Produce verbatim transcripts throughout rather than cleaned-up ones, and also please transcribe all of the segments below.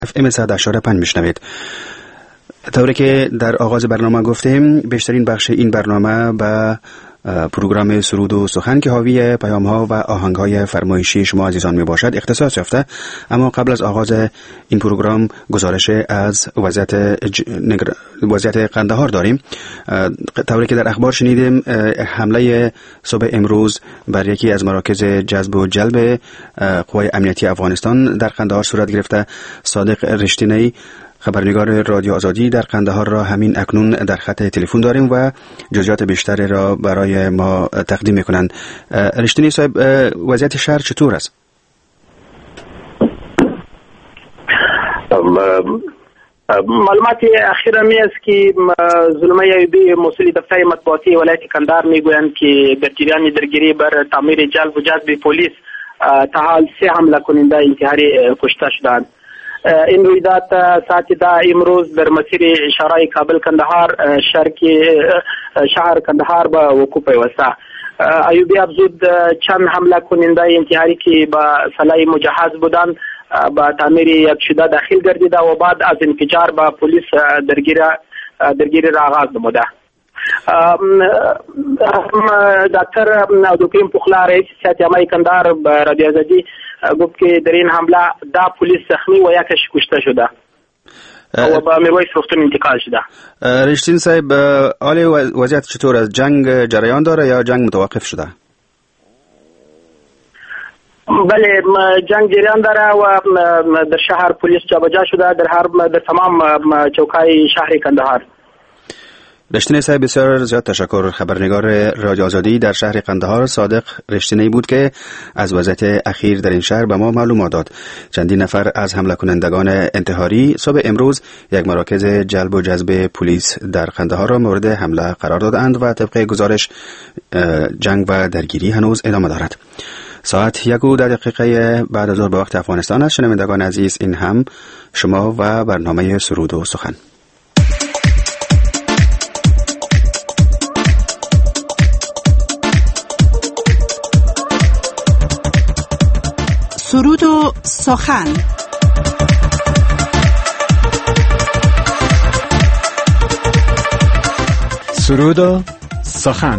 اف ام صد و هشتاد و پنج میشنوید. طوری که در آغاز برنامه گفتیم، بیشترین بخش این برنامه به پروگرام سرود و سخن که حاوی پیام ها و آهنگ های فرمایشی شما عزیزان می باشد اختصاص یافته. اما قبل از آغاز این پروگرام گزارش از وضعیت ج... نگر... وضعیت قندهار داریم. طوری که در اخبار شنیدیم، حمله صبح امروز بر یکی از مراکز جذب و جلب قوای امنیتی افغانستان در قندهار صورت گرفته. صادق رشتینی، خبرنگار رادیو آزادی در قندهار را همین اکنون در خط تلفن داریم و جزئیات بیشتری را برای ما تقدیم میکنند. رشتینی صاحب، وضعیت شهر چطور است؟ معلومات اخیره می است که ظلمه ایوبی مسئول دفتر مطبوعاتی ولایت قندهار میگویند که در جریان درگیری بر تعمیر جلب و جذب پلیس تا حال سه حمله کننده انتحاری کشته شدند. این رویداد ساعت ده امروز در مسیر شهرهای کابل کندهار شرقی شهر کندهار به وقوع پیوسته. ایوبی افزود چند حمله کننده انتحاری که با سلاح مجهز بودند با تعمیر یک شده داخل گردیده و بعد از انفجار با پلیس درگیری درگیری را آغاز نموده. دکتر عبدالکریم پخلا رئیس سیاست عامه کندهار به رادیو آزادی گفت که در این حمله ده پلیس زخمی و یکش کشته شده و به میرویس روغتون انتقال شده. رشتین صاحب، حال وضعیت چطور است؟ جنگ جریان داره یا جنگ متوقف شده؟ بله، جنگ جریان داره و در شهر پلیس جابجا شده در هر در تمام چوکای شهر کندهار. رشتینی صاحب، بسیار زیاد تشکر. خبرنگار رادیو آزادی در شهر قندهار صادق رشتینی بود که از وضعیت اخیر در این شهر به ما معلومات داد. چندین نفر از حمله کنندگان انتحاری صبح امروز یک مراکز جلب و جذب پلیس در قندهار را مورد حمله قرار دادند و طبق گزارش جنگ و درگیری هنوز ادامه دارد. ساعت یک و ده دقیقه بعد از ظهر به وقت افغانستان است. شنوندگان عزیز، این هم شما و برنامه سرود و سخن. سرود و سخن. سرود و سخن.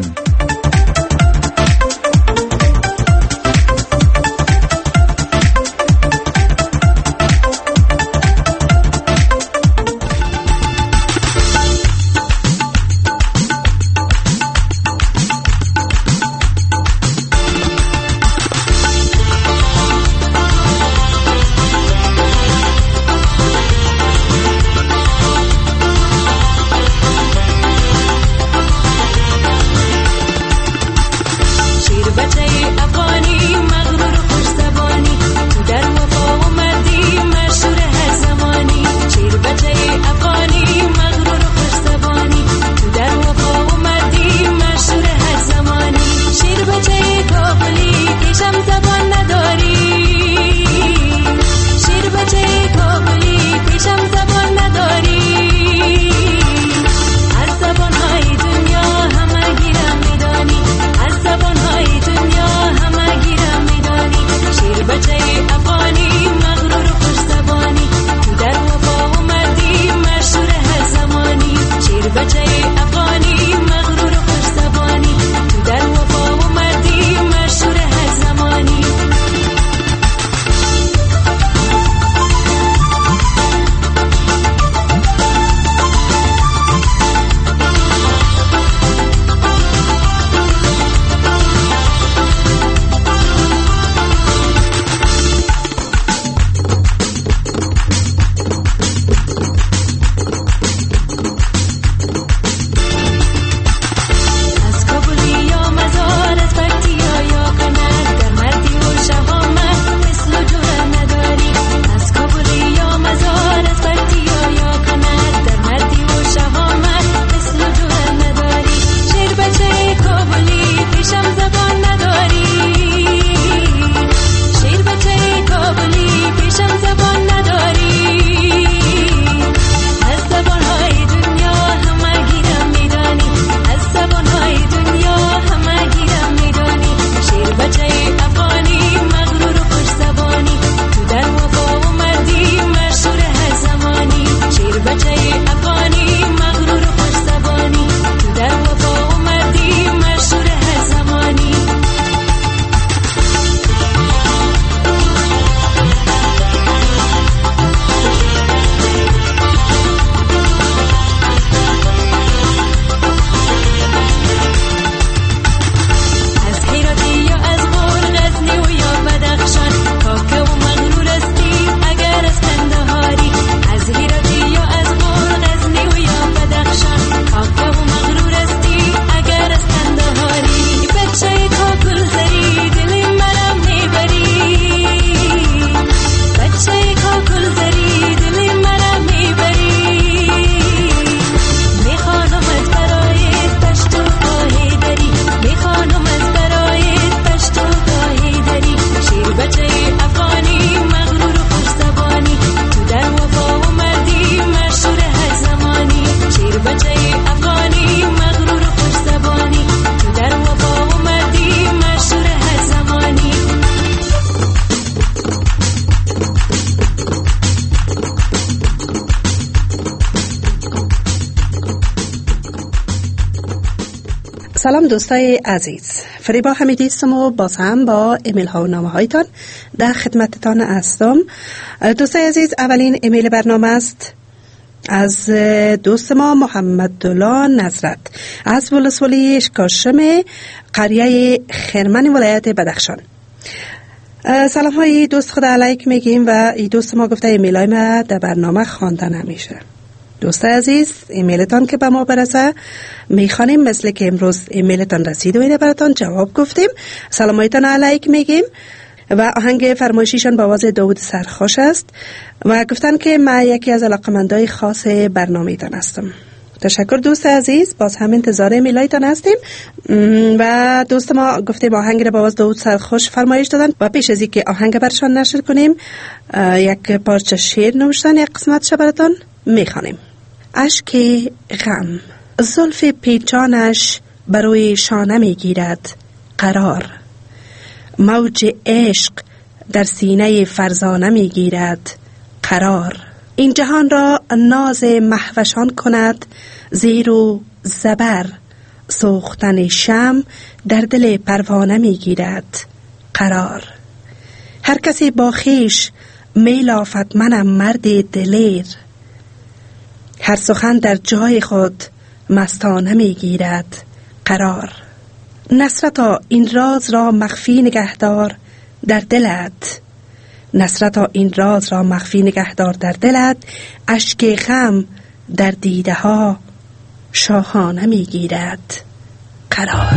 سلام دوستای عزیز، فریبا حمیدی هستم و باز هم با ایمیل ها و نامه هایتان در خدمتتان هستم. دوستای عزیز، اولین ایمیل برنامه است از دوست ما محمد دولا نظرت از ولسوالی اشکاشم قریه خرمن ولایت بدخشان. سلام های دوست، خدا علیک میگیم و ای دوست ما گفته ایمیل های ما در برنامه خوانده نمیشه. دوست عزیز، ایمیلتان که به ما برسه میخوانیم، مثل که امروز ایمیلتان رسید و اینه براتان جواب گفتیم. سلامایتان علیک میگیم و آهنگ فرمایشیشان با آواز داود سرخوش است و گفتن که من یکی از علاقمندای خاص برنامه‌تان هستم. تشکر دوست عزیز، باز هم انتظار ایمیلایتان هستیم. و دوست ما گفتیم آهنگ را با آواز داود سرخوش فرمایش دادن و پیش از اینکه آهنگ برشان نشر کنیم یک پارچه شعر نوشتن، یک قسمتش براتان میخوانیم. اشک غم، زلف پیچانش بروی شانه میگیرد قرار، موج عشق در سینه فرزانه میگیرد قرار. این جهان را ناز مهوشان کند زیر و زبر، سوختن شمع در دل پروانه میگیرد قرار. هر کسی با خویش میلافت منم مرد دلیر، هر سخن در جای خود مستانه میگیرد قرار. نصرتا این راز را مخفی نگهدار در دلت، نصرتا این راز را مخفی نگهدار در دلت. اشک غم در دیده ها شاهانه میگیرد قرار.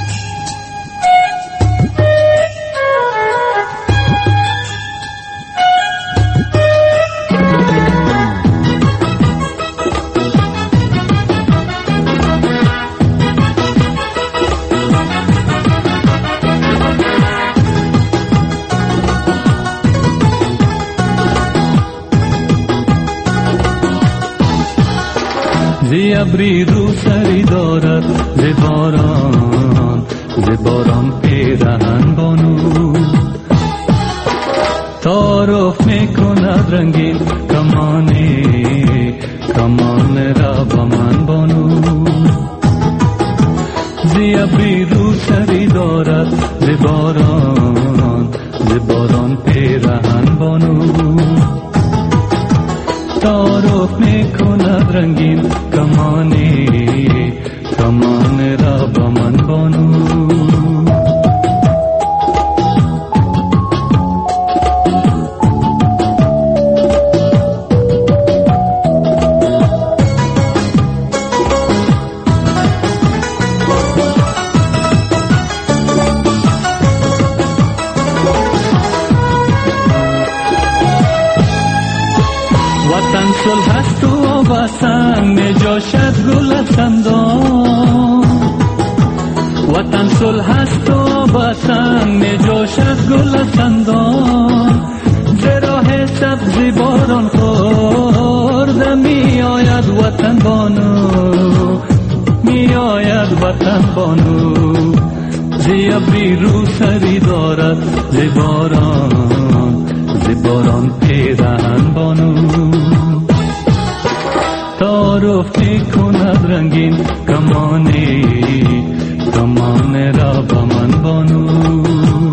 زی ابری رو سری دارد ز باران، ز باران پیرهن بانو تعارف میکند رنگین کمانی، کمان را با من بانو. زی ابری رو سری دارد ز باران، ز باران پیرهن بانو تعارف میکند رنگین کمانی، کمان را با من بانو. صلح است و آبستن نجاشت گل خندان، وطن صلح است و آبستن نجاشت گل خندان. ز راه سبزی باران خورده می آید وطن بانو، می آید وطن بانو. زی ابری رو سری دارد ز باران، ز باران پیرهن بانو تعارف میکند رنگین کمانی، کمان را با من بانو.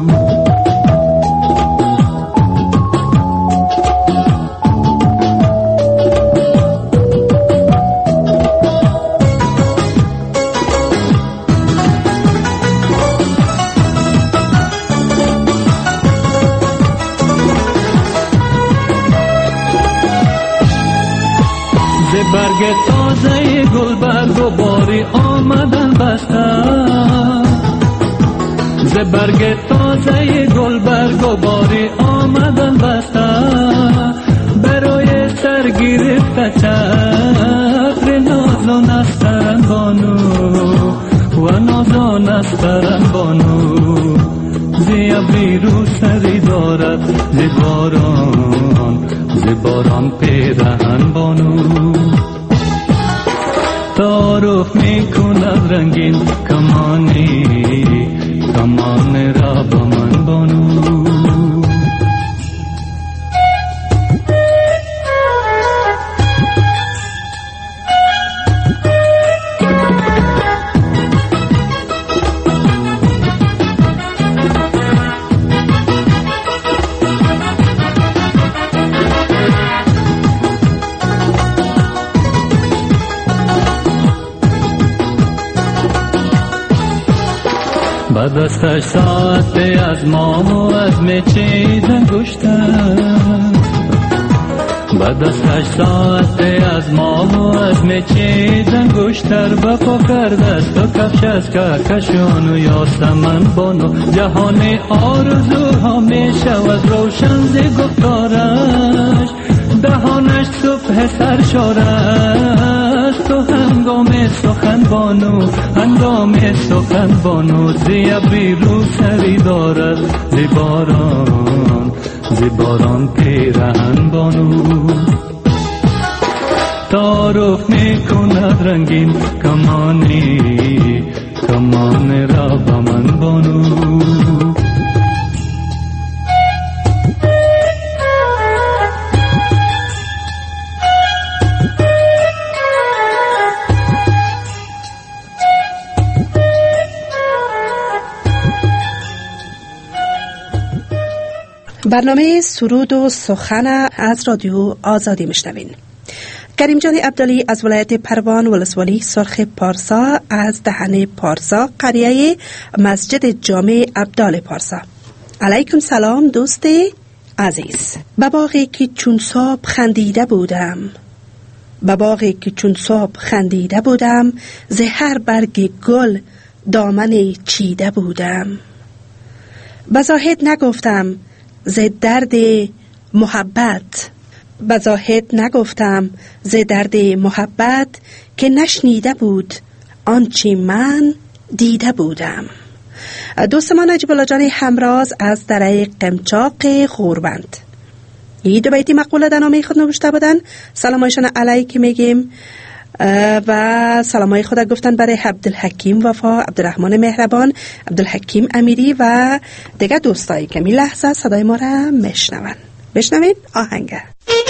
برگ تازه گل برگ و باری آمدن بستن، ز برگ تازه گل برگ و باری آمدن بستن. برای سر گرفته چتر نازان استرن بانو و نازان استرن بانو. زی ابری رو سری دارد ز باران، ز باران پیرهن بانو تعارف میکند رنگین کمانی، کمان را با من بانو. با دستش ساعتی از مام و از میچید انگشتر، با دستش ساعتی از مام و از میچید انگشتر، با پا کرد است و کفش از کهکشان و یاسمن بانو، جهان آرزوها میشود روشن ز گفتارش، دهانش صبح سرشار است و هنگام سخن بانو، هنگام سخن بانو، زی ابری رو سری دارد زی باران، زی باران پیرهن بانو، تعارف میکند رنگین کمانی، کمان را با من بانو. برنامه سرود و سخن از رادیو آزادی میشنوین. کریم جان عبدالی از ولایت پروان ولسوالی سرخ پارسا از دهن پارسا قریه مسجد جامع عبدال پارسا. علیکم سلام دوست عزیز. به باغی که چون صبح خندیده بودم، به باغی که چون صبح خندیده بودم، ز هر برگ گل دامن چیده بودم. به زاهد نگفتم ز درد محبت، به زاهد نگفتم ز درد محبت، که نشنیده بود آنچه من دیده بودم. دوست ما نجیب الله جان همراز از دره قمچاق غوربند این دو بیتی مقوله در نامه خود نوشته بودن. سلامایشان علیک میگیم و سلامای خود گفتن برای عبدالحکیم وفا، عبدالرحمن مهربان، عبدالحکیم امیری و دیگه دوستایی که می لحظه صدای ما را میشنون. بشنوید آهنگه.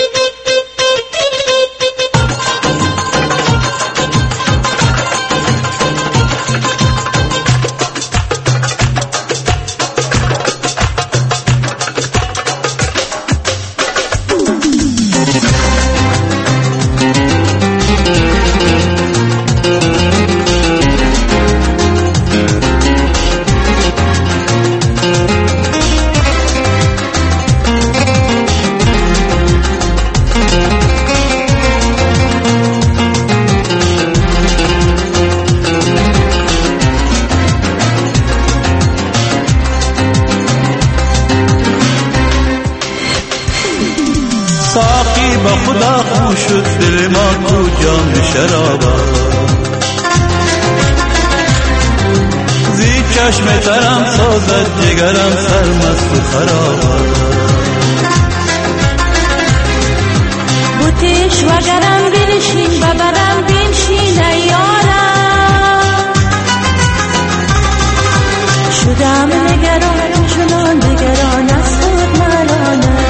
چشم ترم سازد جگرم سرمست و خراب، بوتش وگرم بنشین ببرم بنشین ایارم، شدم نگران چنان نگران از خود ملانم.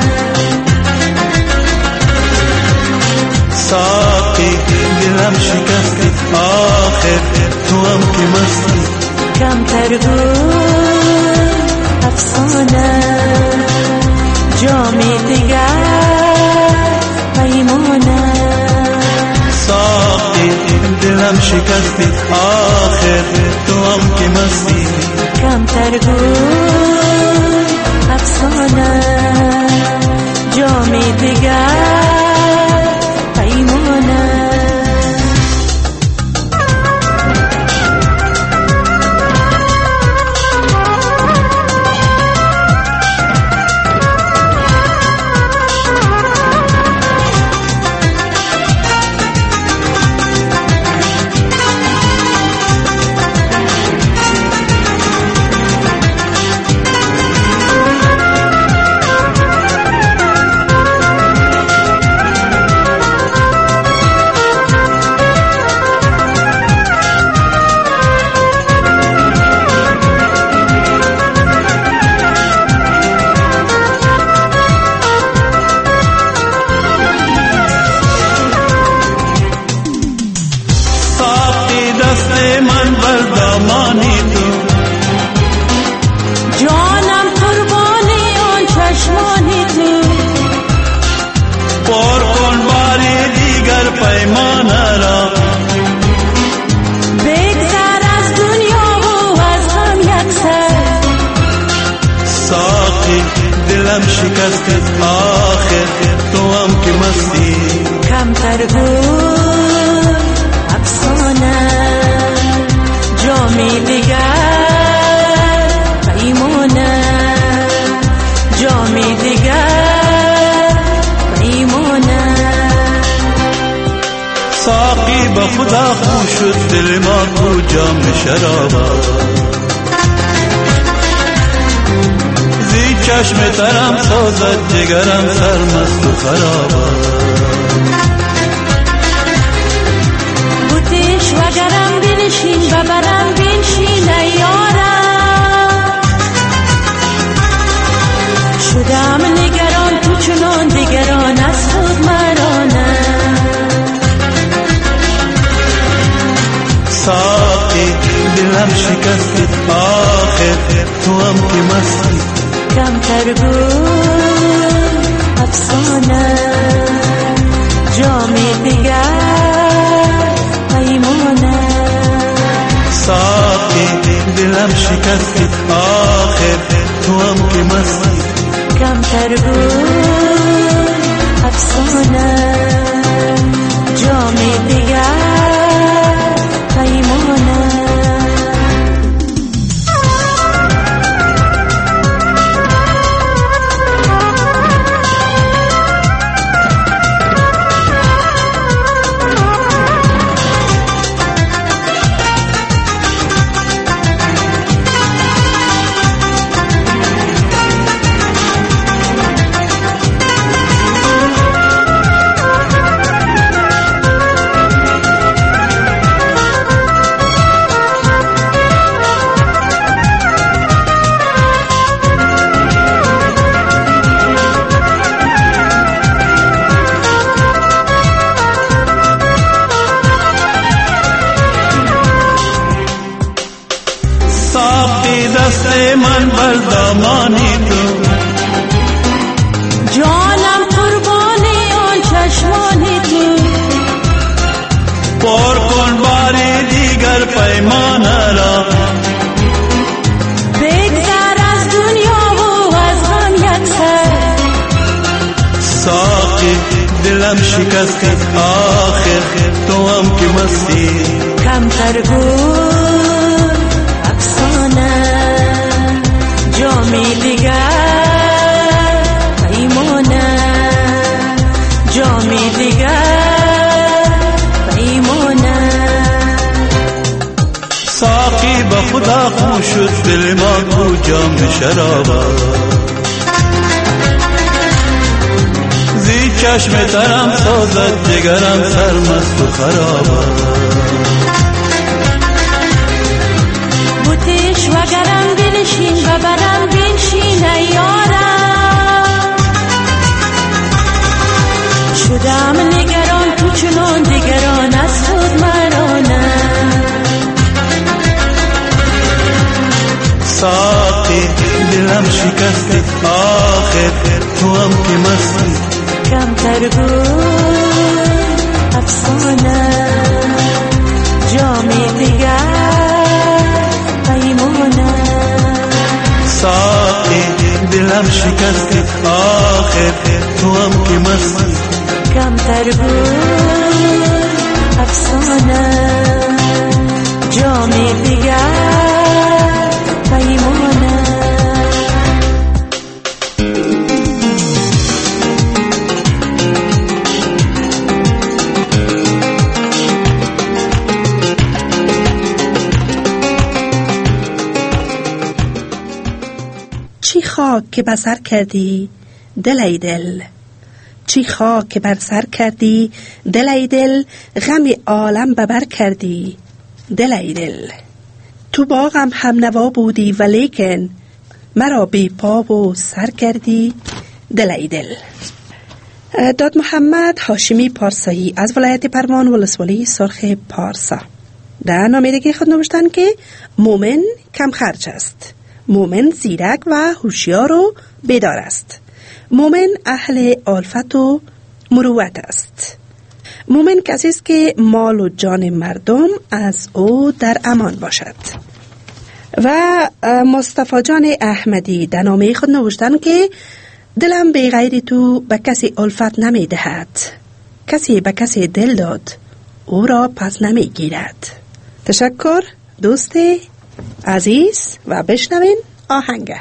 ساقی دلم شکستی آخر تو هم که مستی، کم ترگون افسانه جامی دیگر پیمانه. ساقی دلم شکستی آخر تو هم که مستی، کم ترگون افسانه جامی دیگر پیمانه. بگذر از دنیا و از غم دلم شکست آخر تو هم که مستی کمتر بود افسانه جامی دیگر پیمانه جامی دیگر پیمانه ساقی به خدا خوش شد دل ما کو جام شرابا زی چشم ترم سازد جگرم سرمست و خرابا بوتیش و گرم بنشین ببرم بنشین ایارم شدم نگران تو چنان دیگران از خود مرانه ساقی دلم شکست آخر تو هم که مستی کمتر بود افسانه جامی دیگر پیمانه ساقی دلم شکست آخر تو هم که مستی کمتر بود افسانه جامی دیگر پیمانه من بر دامانی تو جانم قربانی آن چشمانی تو پر کن باری دیگر پیمان را بگذر از دنیا و از غم یک سر ساقی دلم شکست آخر تو هم که مستی کمتر بود افسانه جامی دیگر پیمانه جامی دیگر پیمانه ساقی به خدا خوش شد دل ما کو جام شرابا زی چشم ترم سازد جگرم سرمست و خرابا بوتیش و گرم بنشین ببرم بنشین ایارم شدم نگران تو چنان دیگران از خود مرانه ساقی دلم شکست آخر تو هم که مستی کمتر بود افسانه جامی دیگر پیمانه ساقی دلم شکست آخر تو هم که مستی کمتر بود افسانه جامی دیگر پیمانه چی خاک که بر سر کردی دل ای دل، چی خاک که بر سر کردی دل ای دل، غم عالم ببر کردی دل ای دل. تو باغم هم نوا بودی ولیکن مرا بی پا و سر کردی دل ای دل. داد محمد هاشمی پارسایی از ولایت پروان ولسوالی سرخ پارسا در نامه خود نوشتن که مومن کم خرج است، مومن زیرک و هوشیار و بیدار است، مومن اهل الفت و مروت است، مومن کسی است که مال و جان مردم از او در امان باشد. و مصطفی جان احمدی در نامه خود نوشتن که دلم به غیر تو به کسی الفت نمی دهد، کسی به کسی دل داد او را پس نمی گیرد. تشکر دوست عزیز و بشنوین آهنگ.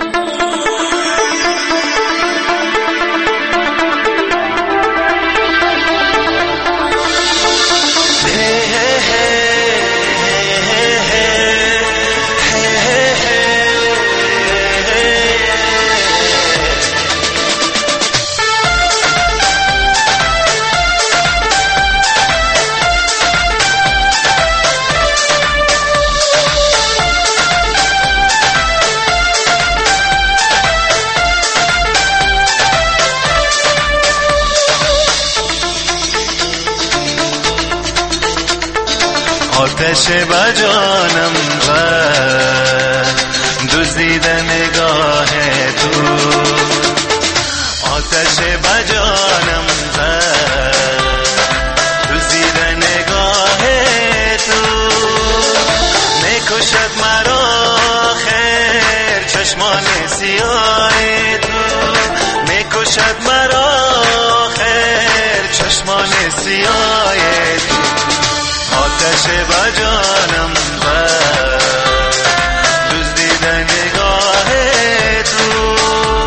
آتش با جانم زد دزدید نگاه تو، آتش با جانم زد دزدید نگاه تو، میکشد مرا خیر چشمان سیاه تو، میکشد مرا خیر چشمان سیاه تو، آتش با جانم بر دزدیدن نگاه تو.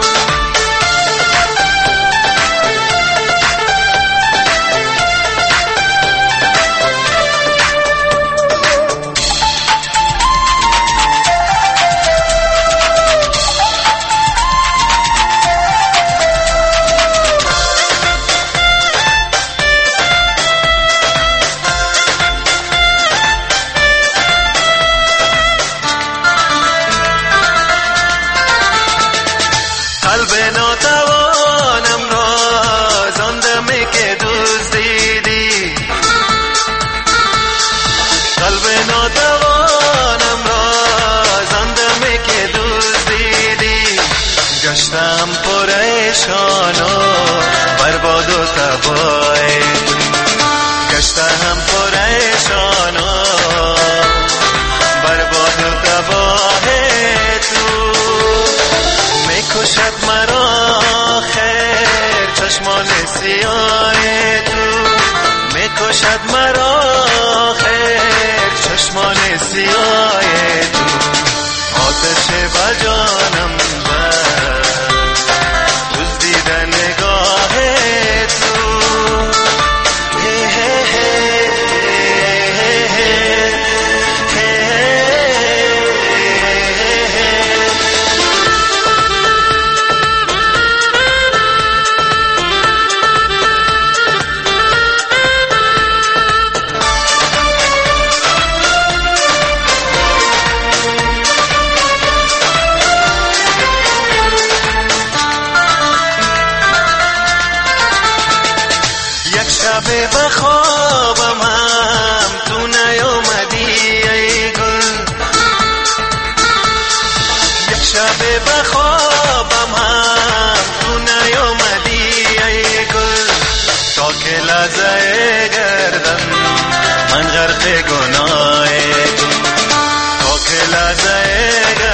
گشتم پریشان و برباد و تباه، گشتم پریشان و برباد و تباه تو، میکشد مرا خیر چشمان سیاه تو، میکشد مرا خیر چشمان سیاه تو، آتش با جانم به خوابم هم تو نیومدی ای گل، یک شب به خوابم هم تو نیومدی ای گل، تا که لحظه گردم من غرق گناه تو، تا که لحظه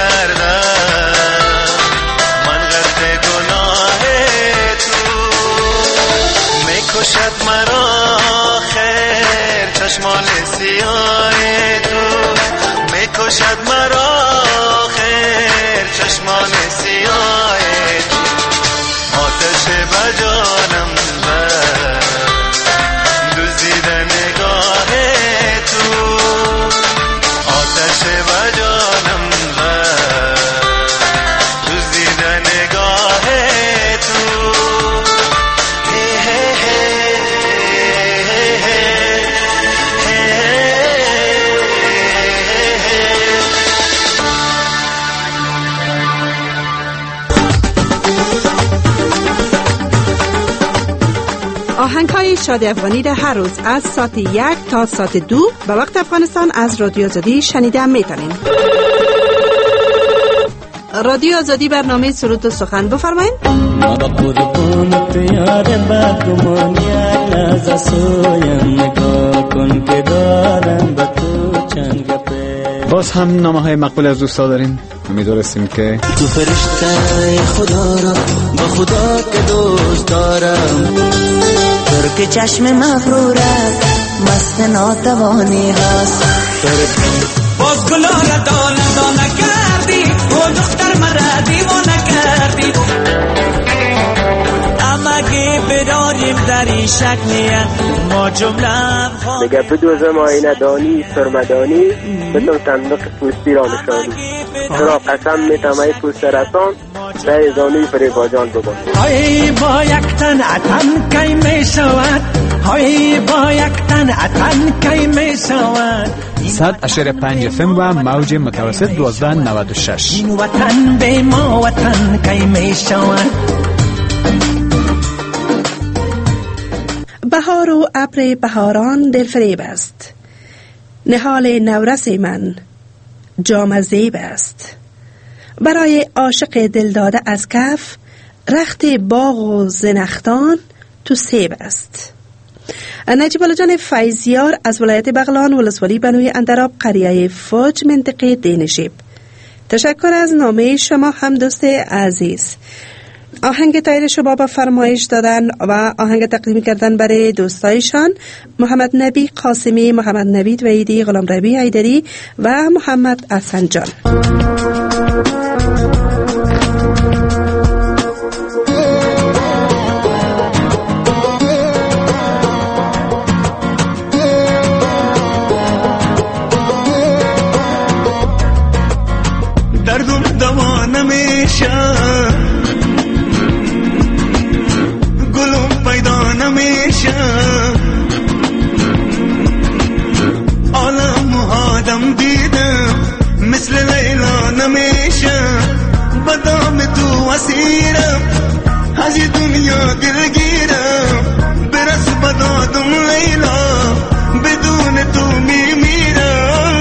گردم من غرق گناه تو، میکشد مرا چشمان سیاه تو، میکشد مرا خیر چشمان سیاه تو، آتش با جانم بر دزدید نگاه تو، آتش با جانم بر دزدید نگاه تو. آهنگ های شادی افغانی را هر روز از ساعت یک تا ساعت دو به وقت افغانستان از رادیو آزادی شنیده میتونین. رادیو آزادی برنامه سرود و سخن بفرمایید. ما با قربون پیار بدگمانی لحظه سویم نگاه کن که دارم با تو چند گپه. با باز هم نامه های مقبول از دوستا داریم. امیدوارستیم که تو فرشته خدا را با خدا که دوست دارم، ترک چشم مغروره مست ناتوانی هست. باز گلا را دانه دانه کردی و دختر مرا دیوانه کردی، امگه براریم در این شکلیه ما جمله دیگه بدوزم آینه دانی سرمدانی بدون صندوق پوستی را نشانی، چرا قسم میتم ای پوست رسان در زانوی فریباجان ببان. های با یک تن اتن کی می شود، های با یک تن اتن کی می شود. صد اشاره پنج فم و موج متوسط دوازده نود و شش. این وطن به ما وطن کی می شود. بهار و ابر بهاران دلفریب است، نهال نورس من جام زیب است. برای عاشق دلداده از کف رخت باغ و زنختان تو سیب است. نجیب الله جان فیضیار از ولایت بغلان ولسوالی بنوی اندراب قریه فوج منطقه دینشیب، تشکر از نامه شما هم دوست عزیز. آهنگ تایر شباب با فرمایش دادن و آهنگ تقدیم کردن برای دوستایشان محمد نبی قاسمی، محمد نبی دویدی، غلام ربی حیدری و محمد حسن جان. دردم دوا نمیشه، گلم پیدا نمیشه، عالم آدم دیدم مثل لیلا نمیشه. بدام تو اسیرم از دنیا دلگیرم، برس بدادم لیلا بدون تو میمیرم.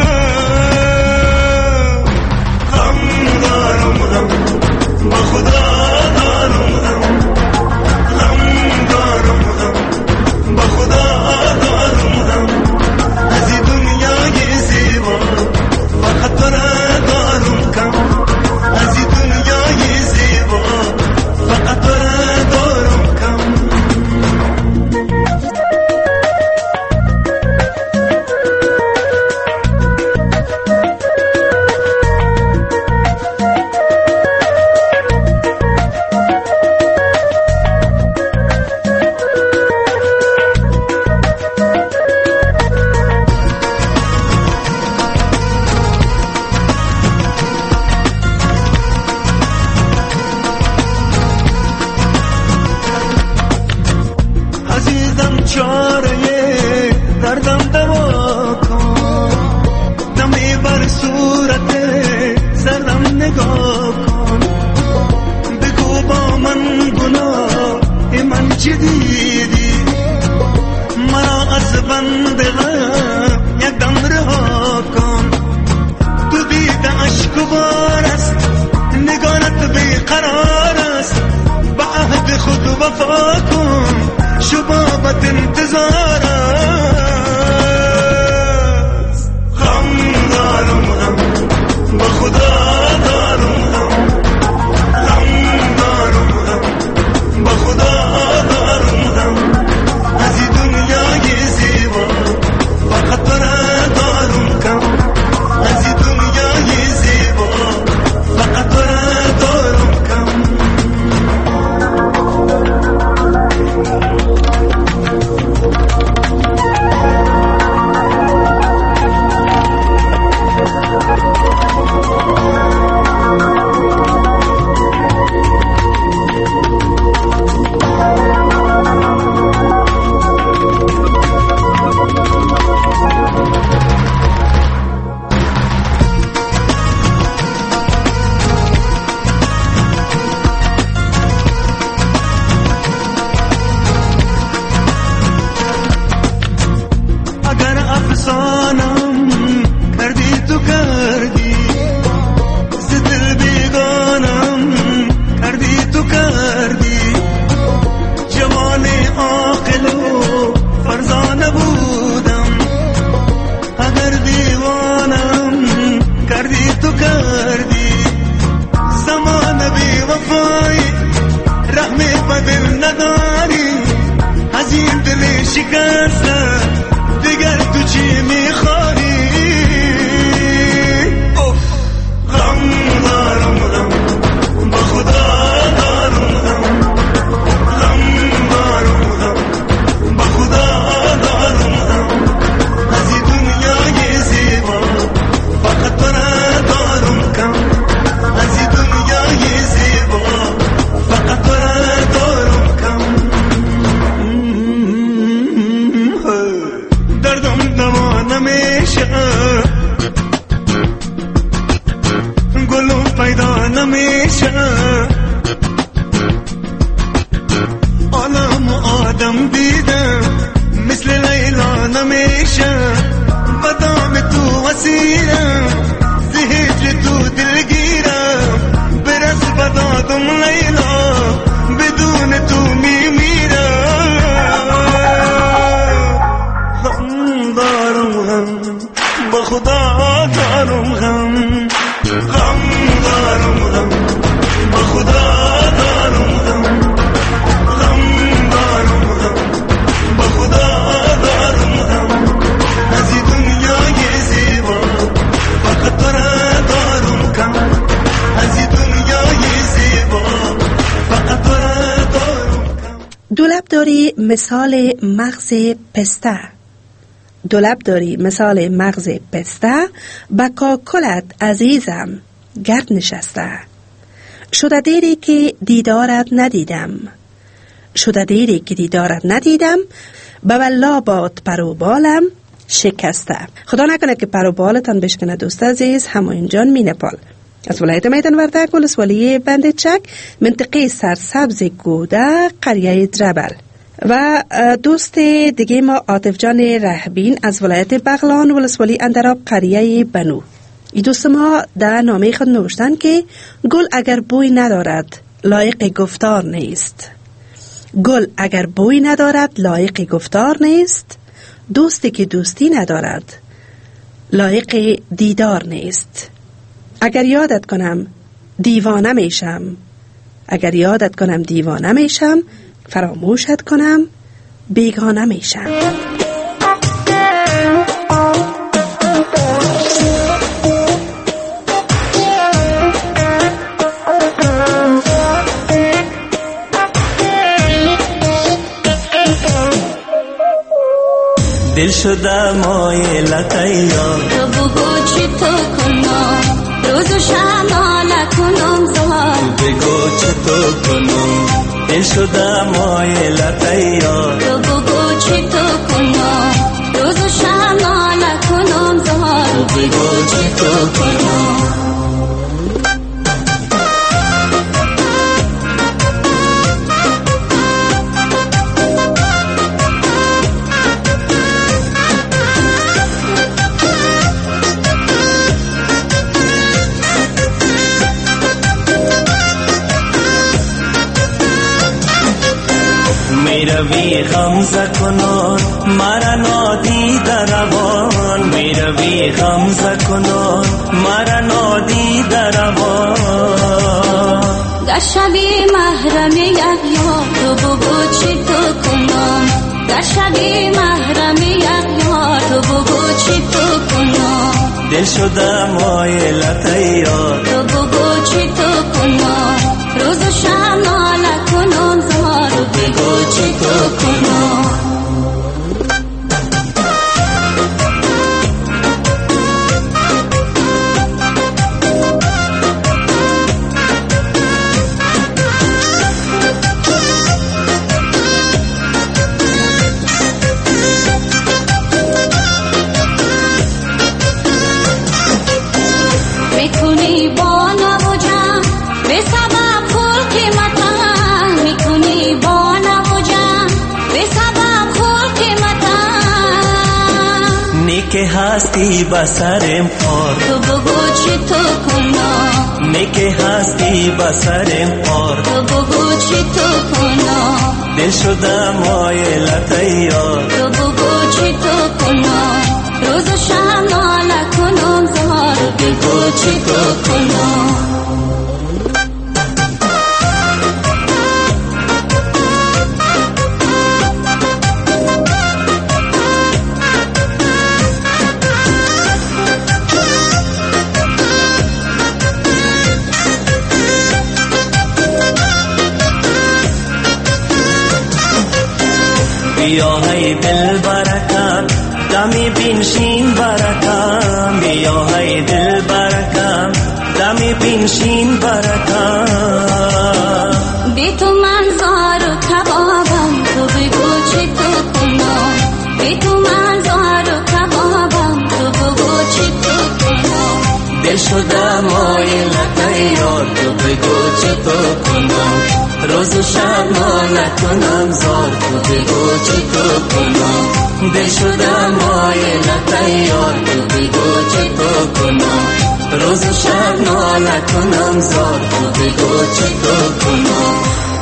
غم دارم غم با خدا دارم غم، غم دارم غم با خدا دارم غم. از این دنیای زیبا فقط تو را دارم کم، از این دنیای زیبا فقط تو را دارم کم. عزیزم چاره دردم دوا کن، دمی بر صورت زردم نگاه کن. بگو با من گناه من چی دیدی، مرا از بند غم یک دم رها کن. تو دیده عشق و بار است، نگارت بیقرار است، به عهد خود وفا کن، شبابت انتظار است. غم دارم غم با خدا دارم غم، غم دارم غم با خدا دارم غم. از این دنیای زیبا فقط تو را دارم کم، از این دنیای زیبا فقط تو را دارم کم. قصد دیگر تو چی میخوانی غم دارم غم با خدا دارم غم غم دارم غم با خدا دارم غم از این دنیای زیبا فقط تو را دارم کم از این دنیای زیبا فقط تو را دارم کم دردم دوا نمیشه گلم پیدا نمیشه عالم آدم دیدم مثل لیلا نمیشه بدام تو وسیرم زهجر تو دلگیرم برس بدادم لیلا بدون تو میمیرم غم دارم غم با خدا دارم غم غم دارم غم با خدا دارم غم غم دارم غم با خدا دارم غم از این دنیای زیبا فقط تو را دارم کم از این دنیای زیبا فقط تو را دارم کم. دو لب داری مثال مغز پسته، دو لب داری مثال مغز پسته، با کاکلت عزیزم گرد نشسته. شده دیری که دیدارت ندیدم، شده دیری که دیدارت ندیدم، به والله باد پروبالم شکسته. خدا نکنه که پروبالتان بشکنه دوست عزیز. همایون جان می نپال از ولایت میدان وردک ولسوالی بند چک منطقه سرسبز گوده قریه دربل. و دوست دیگه ما عاطف جان رهبین از ولایت بغلان ولسوالی اندراب قریه بنو. این دوست ما در نامه خود نوشتن که گل اگر بوی ندارد لایق گفتار نیست. گل اگر بوی ندارد لایق گفتار نیست. دوستی که دوستی ندارد لایق دیدار نیست. اگر یادت کنم دیوانه میشم، اگر یادت کنم دیوانه میشم، فراموشت کنم بیگانه میشم. دل شده مایلت یار تو بگو چی تو کنم روز و شب نکنم زهار تو بگو چی تو کنم دل شده مایلت یار تو بگو چی تو کنم روز و شب نکنم زهار تو بگو چی تو کنم میروی غمزه کنان مرا نادید روان میروی غمزه کنان مرا نادید روان در شبی محرم یک یار تو بگو چی تو کنم در شبی محرم یک یار تو بگو چی تو کنم دل شده مایلت یار تو بگو چی تو کنم روز و شب نکنم زهار تو بگو چی تو کنم میکنی با نبوجم به سبب خور قیمتم میکنی با نبوجم به سبب خور قیمتم نیک هستی بسرم پار تو بگو چی تو کنم نیک هستی بسرم پار تو بگو چی تو کنم دل شده مایلت یار تو بگو چی تو کنم روز و شب نکنم زهار تو بگو چی تو کنم بیا های دل برکم دمی بینشین برکم بیا های دل برکم دمی بینشین برکم بی تو من زار و کبابم تو بگو چی تو کنم بی تو من زار و کبابم تو بگو چی تو کنم دل شدم آیلت یار تو بگو چی تو کنم روز و شب ناله کنم زار تو بگو چی تو کنم دل شدم آیلت یار تو بگو چی تو کنم روز و شب ناله کنم زار تو بگو چی تو کنم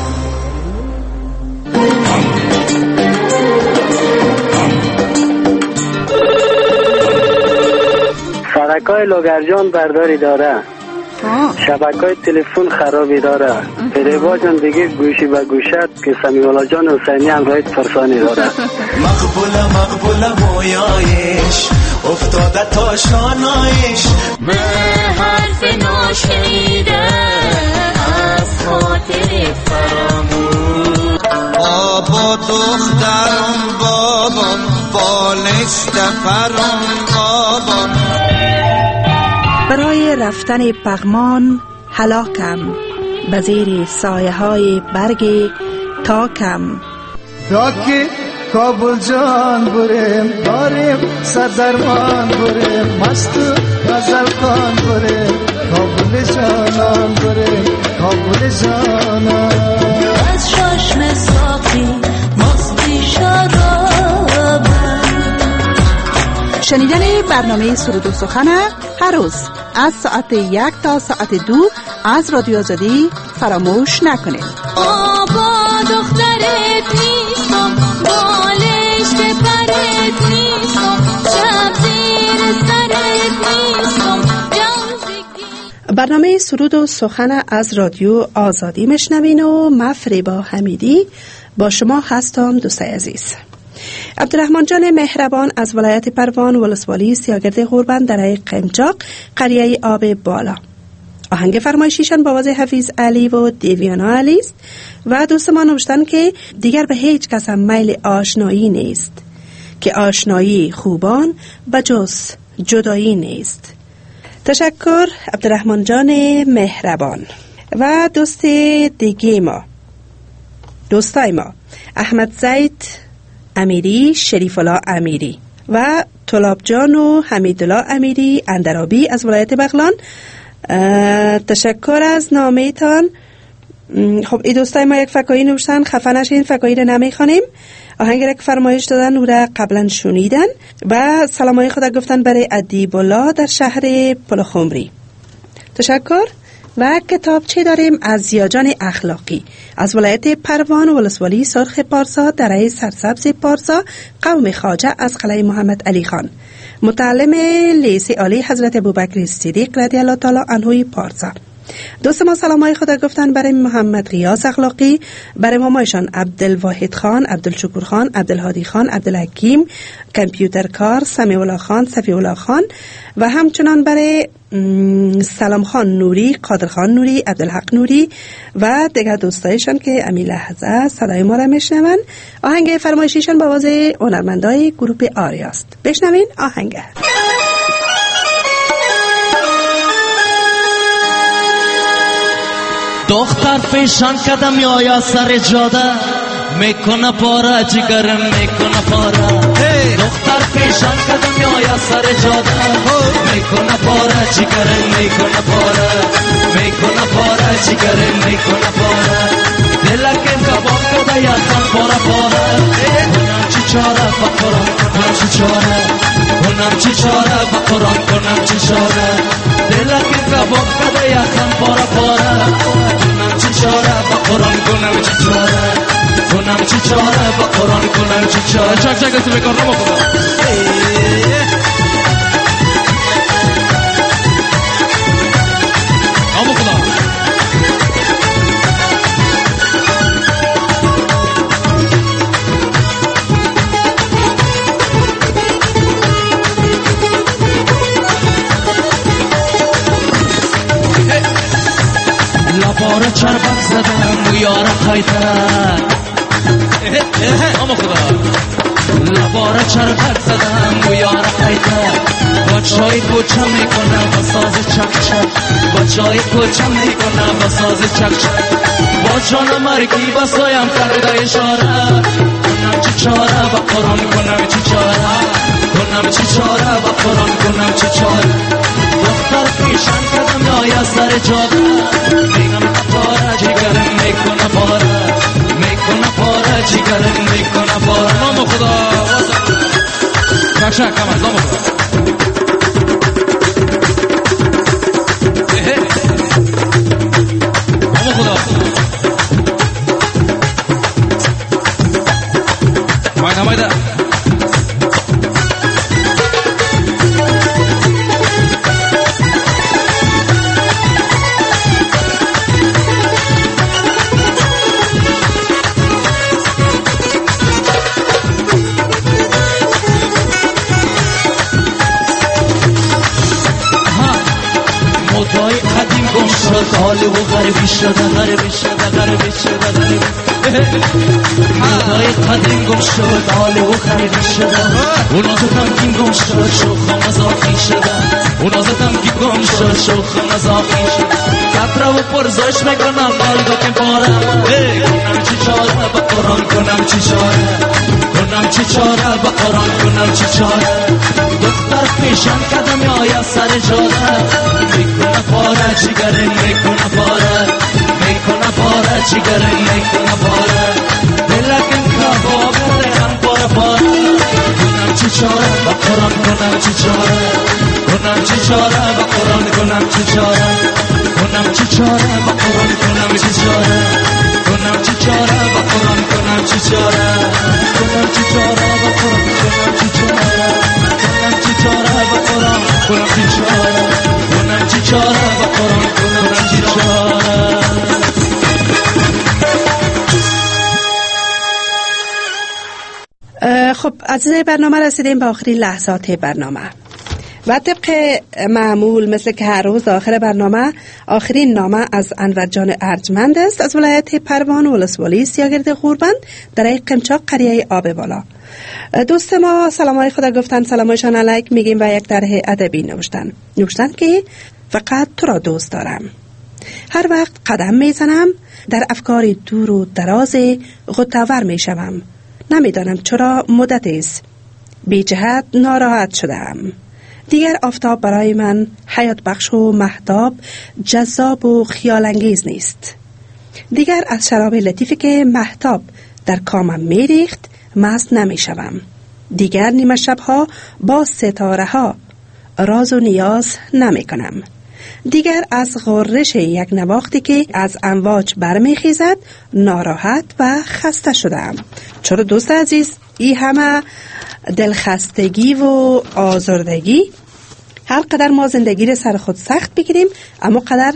سرکای لوگرجان برداری داره شبکای تلفن خرابی داره فریبا جان دیگه گوشی به گوشت که سمیولا جان حسینی هم رایت فرسانی داره مقبوله مقبوله مویایش افتاده تا شانایش به حرف ناشنیده از خاطر فراموش بابا دخترم بابام بالشت فرام بابام برای رفتن پغمان هلاکم به زیر سایه های برگ تاکم راکی کابل جان بریم داریم سردرمان بریم مست غزل کان بریم کابل جانان بریم کابل جانان از چشم ساقی مستی شراب شنیدن برنامه سرود و سخن هر روز از ساعت یک تا ساعت دو از رادیو آزادی فراموش نکنید. بابا دخترت نیستم بالش به پرت نیستم شب زیر سرت نیستم برنامه سرود و سخن از رادیو آزادی مشنوین و من فریبا حمیدی با شما هستم. دوستای عزیز، عبدالرحمن جان مهربان از ولایت پروان ولسوالی سیاگرد غوربند در قمچاق قریه آب بالا آهنگ فرمایشیشان با وضع حفیظ علی و دیویانا علی است و دوست ما نوشتن که دیگر به هیچ کس هم میل آشنایی نیست که آشنایی خوبان بجز جدایی نیست. تشکر عبدالرحمن جان مهربان. و دوست دیگه ما دوستای ما احمد زید امیری، شریف الله امیری و طلاب جان و حمیدالله امیری اندرابی از ولایت بغلان، تشکر از نامه تان. خب این دوستای ما یک فکایی نوشتن، خفه نشین، فکایی رو نمیخوانیم. آهنگ را که فرمایش دادن او را قبلا شنیدن و سلامای خدا گفتن برای ادیب الله در شهر پلخمری. تشکر. و کتابچه داریم از زیاجان اخلاقی از ولایت پروان ولسوالی سرخ پارسا در سرسبز پارسا قوم خواجه از قلعه محمد علی خان، متعلم لیسه عالی حضرت ابوبکر صدیق رضی الله تعالی عنه پارسا. دوست ما سلامای خدا گفتن برای محمد غیاث اخلاقی، برای مامایشان عبدالواحد خان، عبدالشکر خان، عبدالهادی خان، عبدالحکیم کامپیوتر کار، سمیع الله خان، صفی الله خان و همچنان برای سلام خان نوری، قادر خان نوری، عبدالحق نوری و دیگر دوستایشان که امی لحظه صدای ما را میشنون. آهنگ فرمایشیشان با آواز هنرمندای گروه آریا است. بشنوین آهنگ. دختر پیشان کدم یا یا سر جاده میکنه پاره جگرم میکنه پاره دختر پیشان کدم یا یا سر جاده میکنه پاره جگرم میکنه پاره میکنه پاره جگرم میکنه پاره دلکم کباب کده یا کن پاره پاره کنم چی چاره بقران کنم چی چاره کنم چی چاره بقران کنم چی چاره دلکم کباب کده یا کن پاره پاره چی چاره با قرآن کنم چی چاره کنم چی چاره با قرآن کنم چی چاره چک چک اسم بکن رو بکنم آمو خدا لباره چربک زدم و یارم خیتر اما خدا لباره چرخت زدم و یار حیدر با چای کوچه میکنم با ساز چک چک با چای کوچه میکنم با ساز چک چک با جان مرگی با سایم کرده اشاره کنم چی چاره با قرآن کنم چی چاره کنم چی چاره با قرآن کنم چی چاره دختر پیشن کردم یا سر جاده میگم پاره جگرم میکنه پاره میکنه پاره جگرم میکنه پاره نام خدا چک چک کم از نام خدا نام خدا مایده مایده حاله و غربی شده غربی شده غربی شده غربی مدای قدیم گم شد حاله و غربی شده اونا زدم کیم گم شد شوخم ازاقی شده اونا زدم کیم گم شد شوخم ازاقی شده کتره و پرزاش میکنم قلبا که پاره کنم چی چاره با قرآن کنم چی چاره کنم چی چاره با قرآن کنم چی چاره دختر پیشم کدم یا سر جاده میکنه پاره جگره میکنه پاره میکنه پاره جگره میکنه پاره دلکن کباب هم پاره پاره کنم چی چاره با قرآن کنم چی چاره کنم چی چاره با قرآن کنم چی چاره کنم چی چاره با قرآن کنم چی چاره کنم چی چاره با قرآن کنم چی چاره کنم چی چاره با قرآن کنم چی چاره کنم چی چاره با قرآن کنم چی چاره کنم چی چاره با قرآن کنم چی چاره. خب عزیزای برنامه رسیدیم به آخرین لحظات برنامه و طبق معمول مثل که هر روز آخر برنامه آخرین نامه از انور جان ارجمند است از ولایت پروان ولسوالی سیاگرد غوربند در قمچاق قریه آب بالا. دوست ما سلامای خدا گفتن سلامایشان علیک میگیم و یک طرح ادبی نوشتن نوشتن که فقط تو را دوست دارم. هر وقت قدم میزنم در افکار دور و دراز غطاور میشوم. نمیدانم چرا مدت است بی جهت ناراحت شدم. دیگر آفتاب برای من حیات بخش و مهتاب جذاب و خیال انگیز نیست. دیگر از شراب لطیفی که مهتاب در کامم میریخت مست نمیشوم. دیگر نیمه شبها با ستاره ها راز و نیاز نمی کنم. دیگر از غرش یک نواختی که از امواج برمیخیزد ناراحت و خسته شدم. چرا دوست عزیز این همه دلخستگی و آزردگی؟ هر قدر ما زندگی رو سر خود سخت بگیریم اما قدر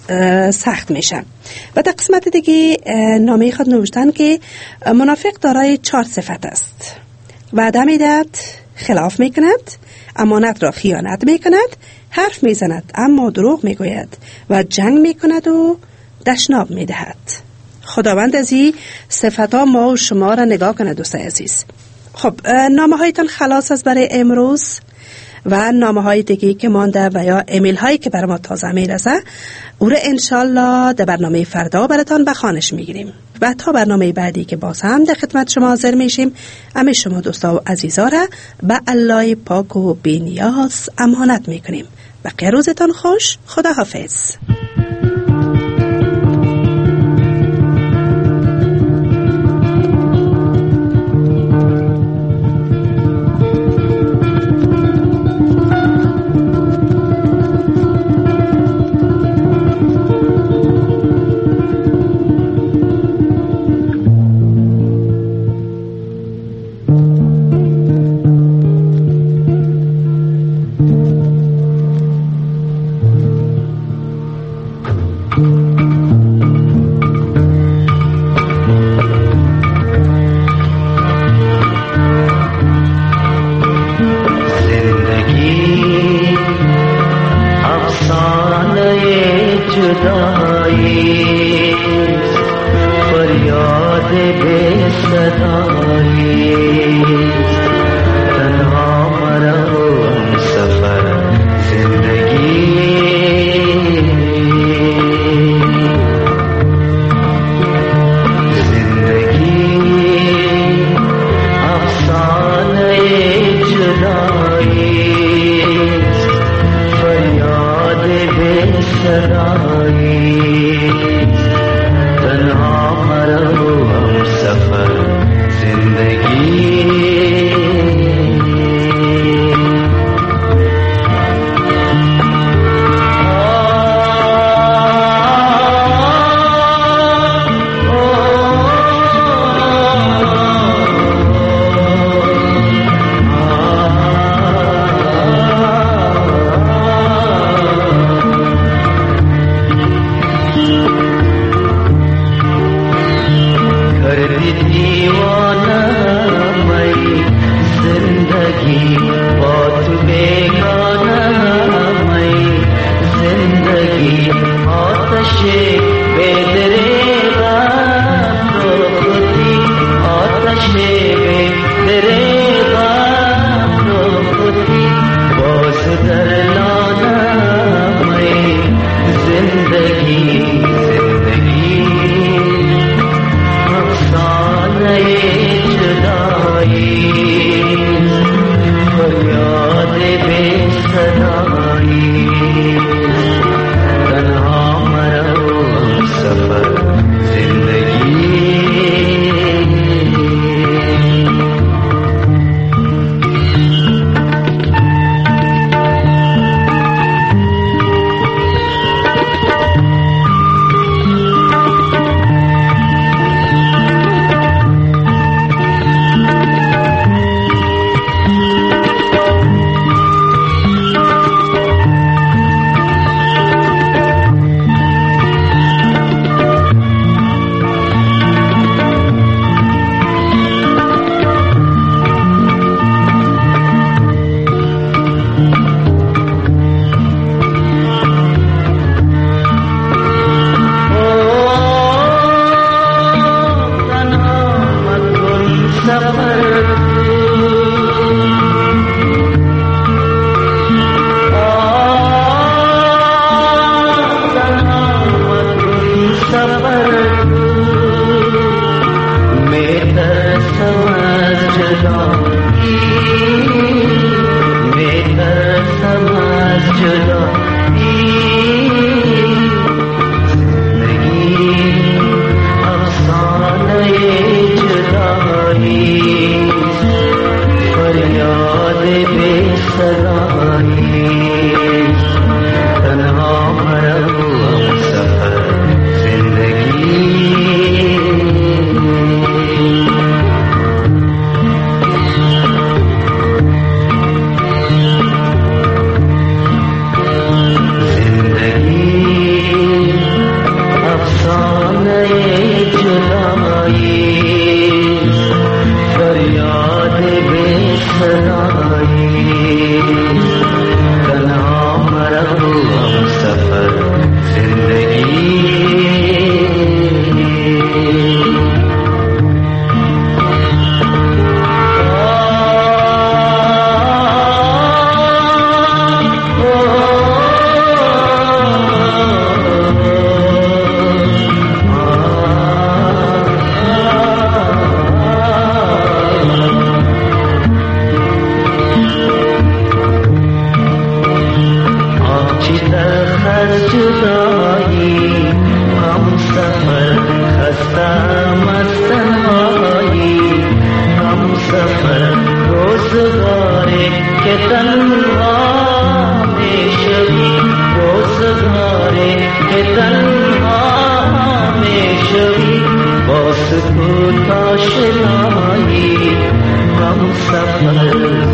سخت میشه. و در قسمت دیگه نامه خود نوشتن که منافق دارای چهار صفت است: وعده میدهد، خلاف میکند، امانت را خیانت میکند، حرف میزند اما دروغ میگوید و جنگ میکند و دشنام میدهد. خداوند از این صفت ها ما و شما را نگاه کنه دوست عزیز. خب نامه هایتان خلاص است برای امروز و نامه های دیگه که مانده و یا ایمیل هایی که برای ما تازه میرسه او را انشالله در برنامه فردا براتان به خوانش میگیریم و تا برنامه بعدی که باز هم در خدمت شما حاضر میشیم همه شما دوستا و عزیزا را به الله پاک و بی‌نیاز امانت میکنیم. بقیه روزتان خوش. خدا حافظ. जुदाई फरियाद बेसदाई तन्हा मरो हम सफर जिंदगी जिंदगी अफसाने जुदाई फरियाद बेसदाई तन्हा मरो हम सफर जिंदगी सफर